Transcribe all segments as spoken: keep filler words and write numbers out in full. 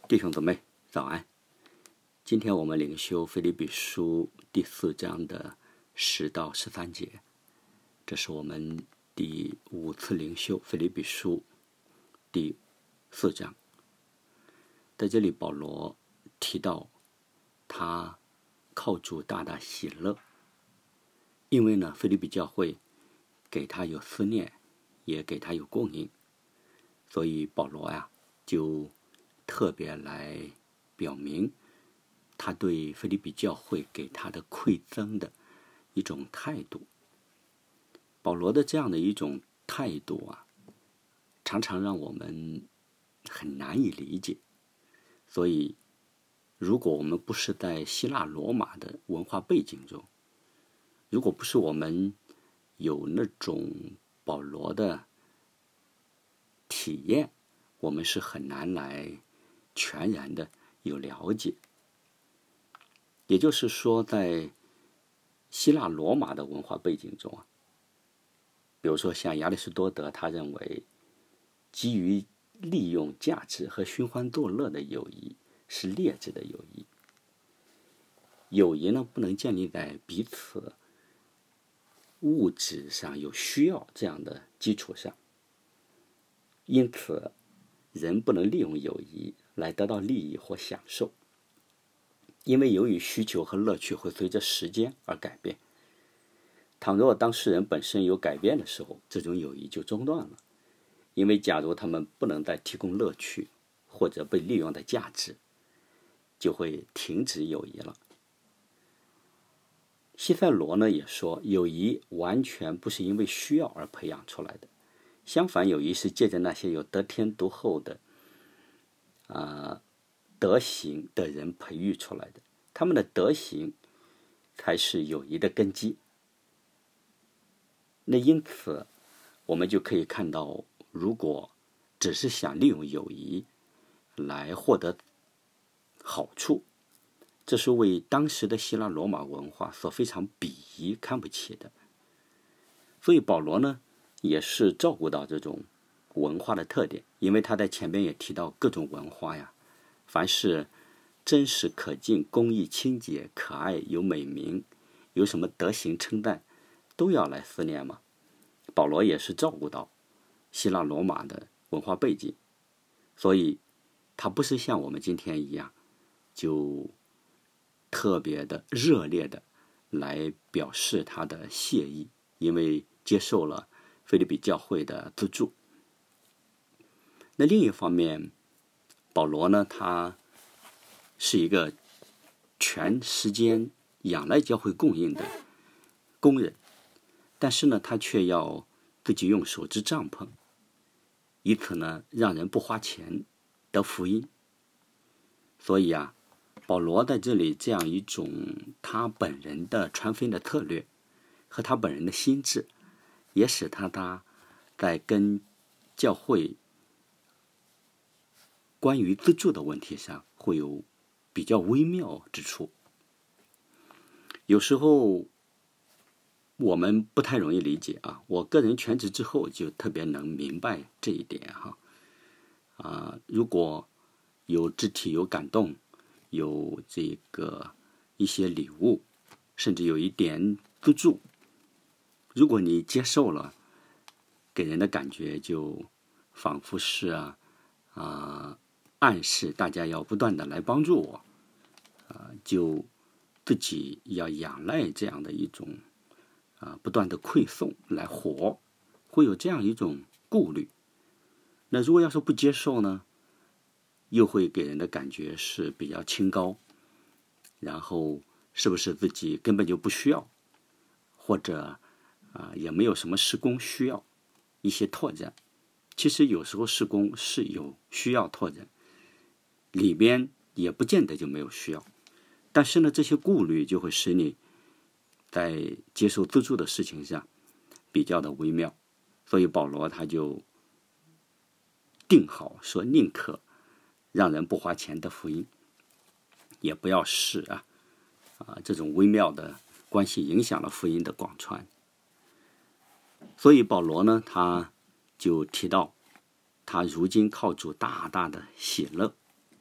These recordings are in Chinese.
弟兄姊妹早安，今天我们灵修腓立比书第四章的十到十三节，这是我们第五次灵修腓立比书第四章。在这里保罗提到他靠主大大喜乐，因为呢腓立比教会给他有思念，也给他有供应，所以保罗呀就特别来表明他对腓立比教会给他的馈赠的一种态度。保罗的这样的一种态度啊，常常让我们很难以理解。所以如果我们不是在希腊罗马的文化背景中，如果不是我们有那种保罗的体验，我们是很难来全然的有了解。也就是说，在希腊罗马的文化背景中啊，比如说像亚里士多德，他认为基于利用价值和寻欢作乐的友谊是劣质的友谊。友谊呢，不能建立在彼此物质上有需要这样的基础上，因此人不能利用友谊来得到利益或享受，因为由于需求和乐趣会随着时间而改变。倘若当事人本身有改变的时候，这种友谊就中断了，因为假如他们不能再提供乐趣或者被利用的价值，就会停止友谊了。西塞罗呢也说，友谊完全不是因为需要而培养出来的，相反，友谊是借着那些有得天独厚的呃，德行的人培育出来的，他们的德行才是友谊的根基。那因此我们就可以看到，如果只是想利用友谊来获得好处，这是为当时的希腊罗马文化所非常鄙夷看不起的。所以保罗呢也是照顾到这种文化的特点，因为他在前边也提到各种文化呀，凡是真实可敬、公义、清洁、可爱、有美名，有什么德行称赞，都要来思念嘛。保罗也是照顾到希腊罗马的文化背景，所以他不是像我们今天一样就特别的热烈的来表示他的谢意，因为接受了腓立比教会的资助。那另一方面，保罗呢，他是一个全时间仰赖教会供应的工人，但是呢，他却要自己用手织帐篷，以此呢，让人不花钱得福音。所以啊，保罗在这里这样一种他本人的传福音的策略和他本人的心智，也使他他在跟教会关于资助的问题上会有比较微妙之处。有时候我们不太容易理解啊，我个人全职之后就特别能明白这一点哈。啊，如果有肢体有感动，有这个一些礼物，甚至有一点资助，如果你接受了，给人的感觉就仿佛是啊啊暗示大家要不断的来帮助我，啊，就自己要仰赖这样的一种啊不断的馈送来活，会有这样一种顾虑。那如果要是不接受呢，又会给人的感觉是比较清高，然后是不是自己根本就不需要，或者啊也没有什么事工需要一些拓展。其实有时候事工是有需要拓展，里边也不见得就没有需要，但是呢，这些顾虑就会使你在接受资助的事情上比较的微妙。所以保罗他就定好说，宁可让人不花钱的福音，也不要使啊啊这种微妙的关系影响了福音的广传。所以保罗呢，他就提到他如今靠主大大的喜乐，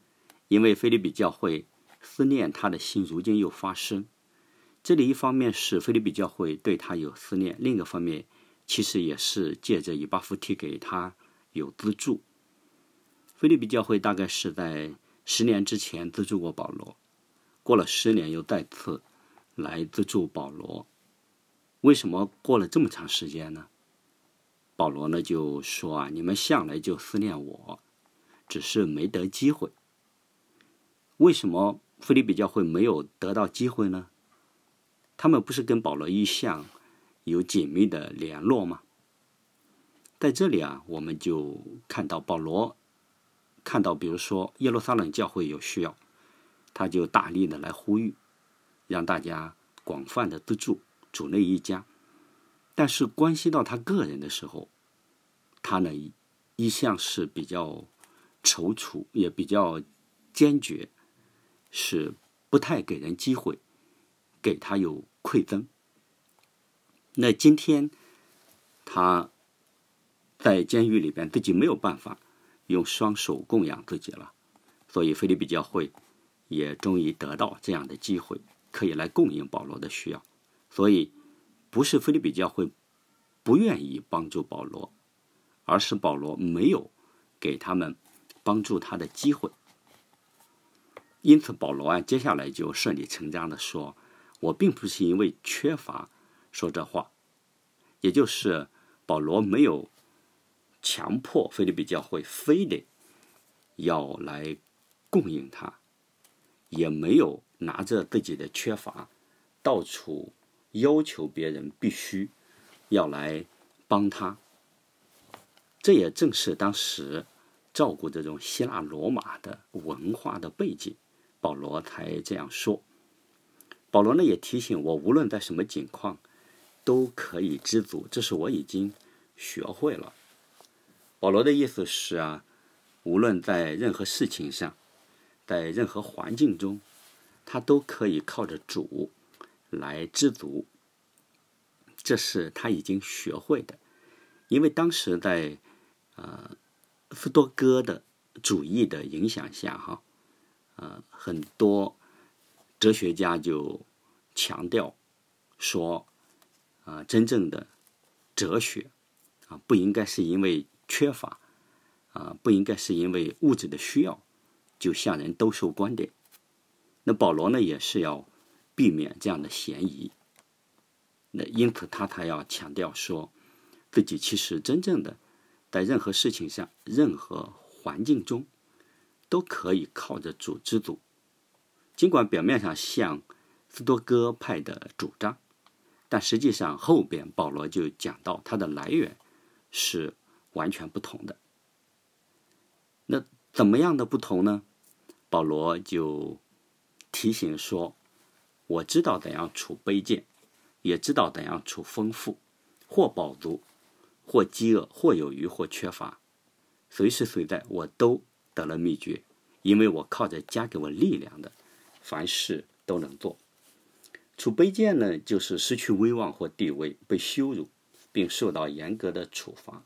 因为腓立比教会思念他的心如今又发生。这里一方面是腓立比教会对他有思念，另一个方面其实也是借着以巴弗提给他有资助。腓立比教会大概是在十年之前资助过保罗，过了十年又再次来资助保罗。为什么过了这么长时间呢？保罗呢就说啊，你们向来就思念我，只是没得机会。为什么腓立比教会没有得到机会呢？他们不是跟保罗一向有紧密的联络吗？在这里啊，我们就看到保罗看到比如说耶路撒冷教会有需要，他就大力的来呼吁，让大家广泛的资助主内一家。但是关系到他个人的时候，他呢一向是比较踌躇，也比较坚决，是不太给人机会，给他有馈赠。那今天他在监狱里边自己没有办法用双手供养自己了，所以腓立比教会也终于得到这样的机会，可以来供应保罗的需要。所以不是腓立比教会不愿意帮助保罗，而是保罗没有给他们帮助他的机会。因此保罗啊，接下来就顺理成章的说，我并不是因为缺乏说这话，也就是保罗没有强迫腓立比教会非得要来供应他，也没有拿着自己的缺乏到处要求别人必须要来帮他。这也正是当时照顾这种希腊罗马的文化的背景，保罗才这样说。保罗呢也提醒我，无论在什么境况都可以知足，这是我已经学会了。保罗的意思是啊，无论在任何事情上，在任何环境中，他都可以靠着主来知足，这是他已经学会的。因为当时在呃斯多哥的主义的影响下哈，呃很多哲学家就强调说，啊、呃，真正的哲学啊，不应该是因为缺乏啊，不应该是因为物质的需要就向人兜售观点。那保罗呢，也是要避免这样的嫌疑。那因此他才要强调说，自己其实真正的在任何事情上、任何环境中，都可以靠着主知足。尽管表面上像斯多哥派的主张，但实际上后边保罗就讲到它的来源是完全不同的。那怎么样的不同呢？保罗就提醒说，我知道怎样处卑贱，也知道怎样处丰富，或饱足，或饥饿，或有余，或缺乏，随时随在我都得了秘诀，因为我靠着加给我力量的，凡事都能做。处卑贱呢，就是失去威望或地位，被羞辱，并受到严格的处罚。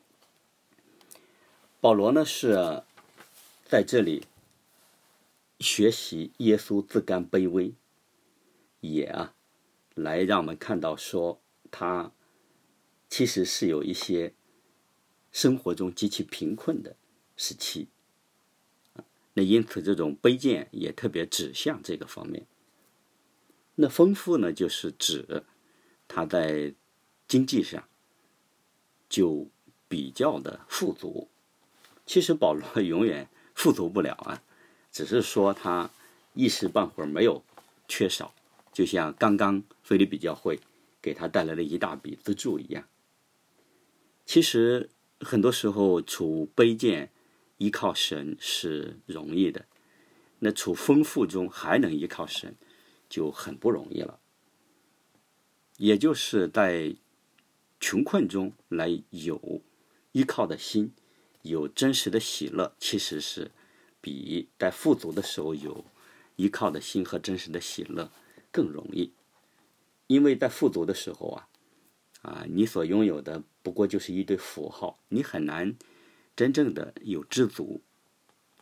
保罗呢是在这里学习耶稣自甘卑微，也啊来让我们看到说，他其实是有一些生活中极其贫困的时期。那因此这种卑贱也特别指向这个方面。那丰富呢，就是指他在经济上就比较的富足。其实保罗永远富足不了啊，只是说他一时半会儿没有缺少，就像刚刚腓立比教会给他带来了一大笔资助一样。其实很多时候处卑贱依靠神是容易的，那处丰富中还能依靠神就很不容易了。也就是在穷困中来有依靠的心，有真实的喜乐，其实是比在富足的时候有依靠的心和真实的喜乐更容易。因为在富足的时候啊，啊，你所拥有的不过就是一堆符号，你很难真正的有知足。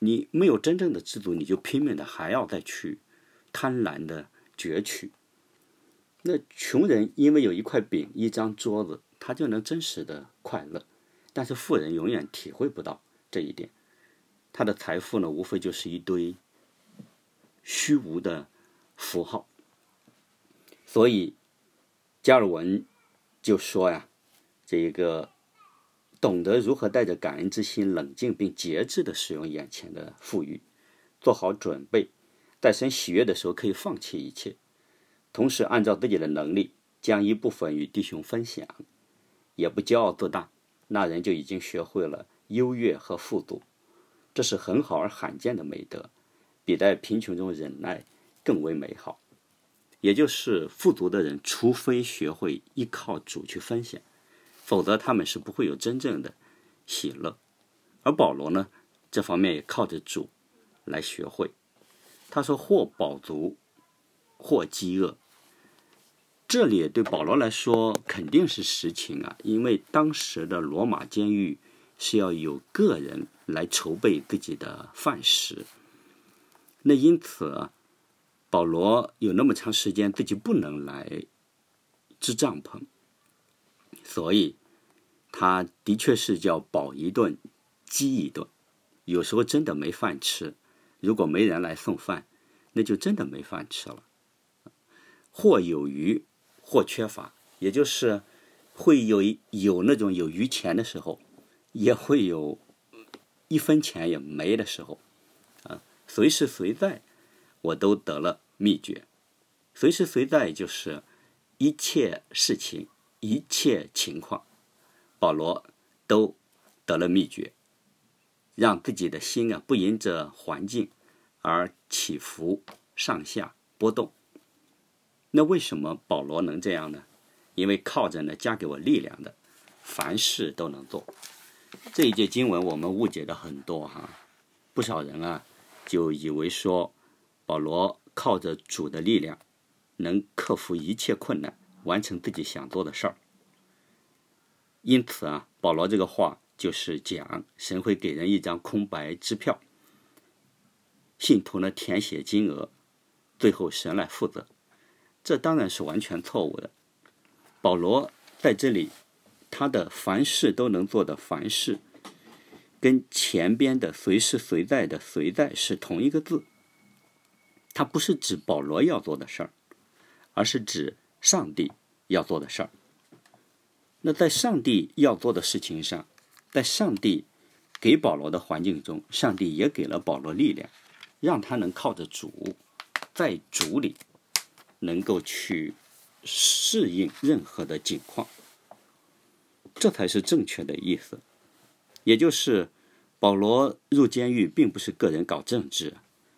你没有真正的知足，你就拼命的还要再去贪婪的攫取。那穷人因为有一块饼一张桌子，他就能真实的快乐，但是富人永远体会不到这一点。他的财富呢，无非就是一堆虚无的符号。所以加尔文就说呀，这一个懂得如何带着感恩之心，冷静并节制地使用眼前的富裕，做好准备，在神喜悦的时候可以放弃一切，同时按照自己的能力将一部分与弟兄分享，也不骄傲自大，那人就已经学会了优越和富足。这是很好而罕见的美德，比在贫穷中忍耐更为美好。也就是富足的人，除非学会依靠主去分享，否则他们是不会有真正的喜乐。而保罗呢，这方面也靠着主来学会。他说或饱足，或饥饿。这里对保罗来说肯定是实情啊，因为当时的罗马监狱是要有个人来筹备自己的饭食。那因此保罗有那么长时间自己不能来支帐篷，所以他的确是叫饱一顿饥一顿。有时候真的没饭吃，如果没人来送饭，那就真的没饭吃了。或有余或缺乏，也就是会有有那种有余钱的时候，也会有一分钱也没的时候啊，随时随在我都得了秘诀。随时随在就是一切事情一切情况，保罗都得了秘诀，让自己的心啊不因着环境而起伏上下波动。那为什么保罗能这样呢？因为靠着呢加给我力量的，凡事都能做。这一节经文我们误解的很多哈，不少人啊就以为说保罗靠着主的力量能克服一切困难，完成自己想做的事儿。因此啊，保罗这个话就是讲神会给人一张空白支票，信徒呢填写金额，最后神来负责。这当然是完全错误的。保罗在这里他的凡事都能做的凡事，跟前边的随时随在的随在是同一个字。它不是指保罗要做的事儿，而是指上帝要做的事儿。那在上帝要做的事情上，在上帝给保罗的环境中，上帝也给了保罗力量，让他能靠着主，在主里能够去适应任何的境况。这才是正确的意思。也就是保罗入监狱并不是个人搞政治，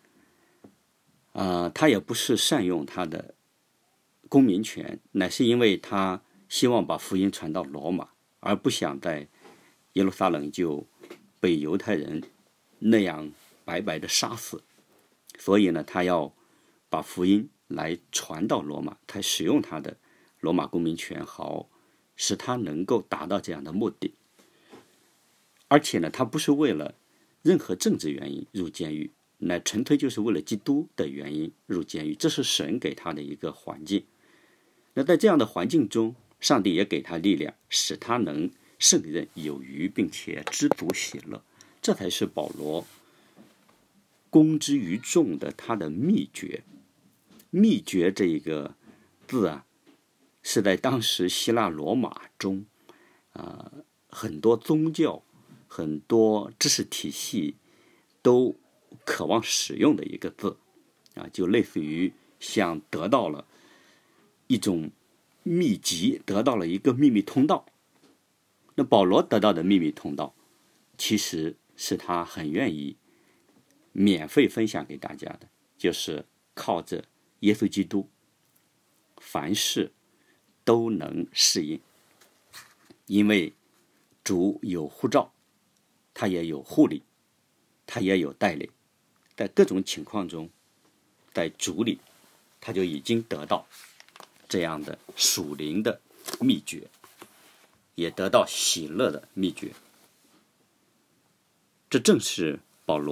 呃，他也不是善用他的公民权，乃是因为他希望把福音传到罗马，而不想在耶路撒冷就被犹太人那样白白的杀死。所以呢，他要把福音来传到罗马，才使用他的罗马公民权，好使他能够达到这样的目的。而且呢，他不是为了任何政治原因入监狱，乃纯粹就是为了基督的原因入监狱。这是神给他的一个环境。那在这样的环境中，上帝也给他力量，使他能胜任有余，并且知足喜乐。这才是保罗公之于众的他的秘诀。秘诀这一个字啊，是在当时希腊罗马中，呃，很多宗教、很多知识体系都渴望使用的一个字啊，就类似于像得到了一种秘籍，得到了一个秘密通道。那保罗得到的秘密通道，其实是他很愿意免费分享给大家的，就是靠着耶稣基督，凡事都能适应。因为主有呼召，他也有护理，他也有带领，在各种情况中，在主里他就已经得到这样的属灵的秘诀，也得到喜乐的秘诀。这正是保罗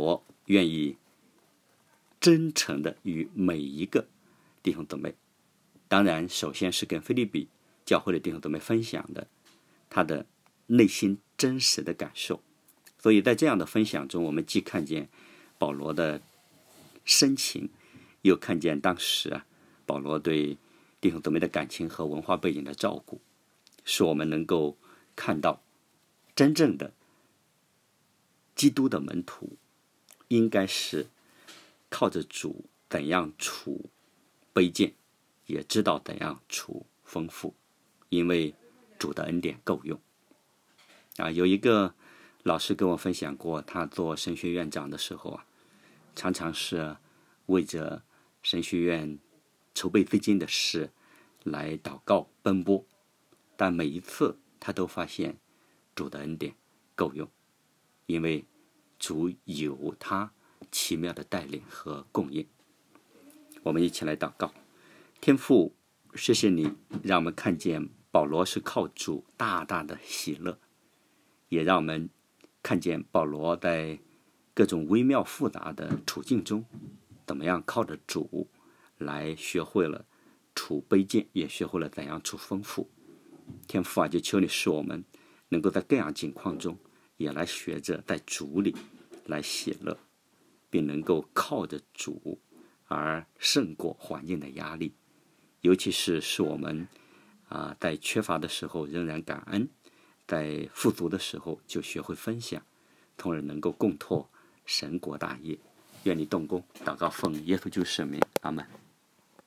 愿意真诚的与每一个弟兄姊妹，当然首先是跟腓立比教会的弟兄姊妹分享的他的内心真实的感受。所以在这样的分享中，我们既看见保罗的深情，又看见当时啊保罗对弟兄姊妹的感情和文化背景的照顾，使我们能够看到真正的基督的门徒应该是靠着主怎样处卑贱，也知道怎样处丰富，因为主的恩典够用。啊，有一个老师跟我分享过，他做神学院长的时候啊，常常是为着神学院筹备资金的事来祷告奔波，但每一次他都发现主的恩典够用，因为主有他奇妙的带领和供应。我们一起来祷告。天父，谢谢你让我们看见保罗是靠主大大的喜乐，也让我们看见保罗在各种微妙复杂的处境中，怎么样靠着主来学会了处卑贱，也学会了怎样处丰富。天父啊，就求你使我们能够在各样境况中也来学着在主里来喜乐，并能够靠着主而胜过环境的压力。尤其是使我们啊、呃，在缺乏的时候仍然感恩，在富足的时候就学会分享，同人能够共拓神国大业。愿你动工，祷告奉耶稣救圣名，阿们。